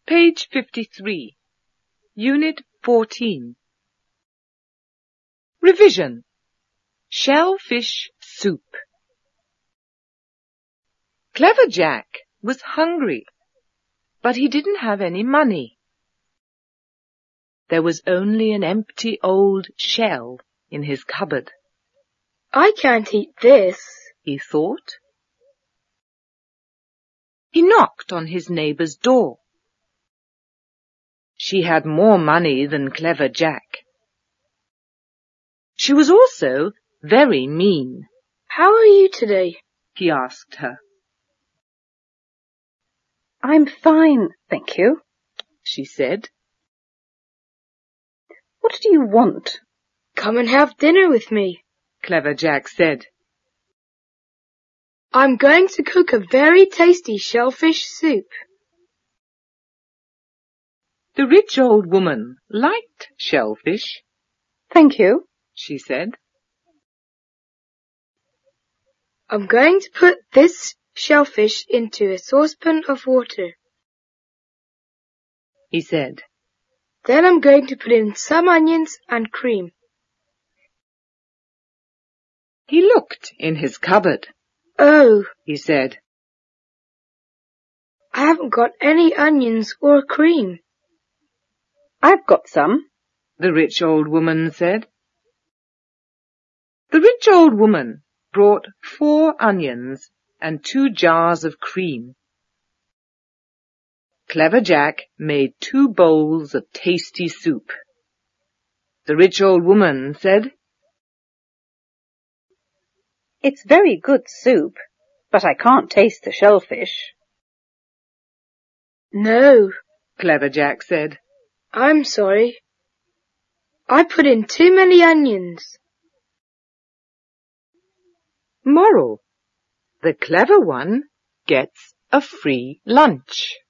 Page 53, Unit 14. Revision. Shellfish soup. Clever Jack was hungry, but he didn't have any money. There was only an empty old shell in his cupboard. I can't eat this, he thought. He knocked on his neighbour's door. She had more money than Clever Jack. She was also very mean. How are you today? He asked her. I'm fine, thank you, she said. What do you want? Come and have dinner with me, Clever Jack said. I'm going to cook a very tasty shellfish soup. The rich old woman liked shellfish. Thank you, she said. I'm going to put this shellfish into a saucepan of water, he said. Then I'm going to put in some onions and cream. He looked in his cupboard. Oh, he said. I haven't got any onions or cream. I've got some, the rich old woman said. The rich old woman brought 4 onions and 2 jars of cream. Clever Jack made 2 bowls of tasty soup. The rich old woman said, It's very good soup, but I can't taste the shellfish. No, Clever Jack said. I'm sorry. I put in too many onions. Moral: the clever one gets a free lunch.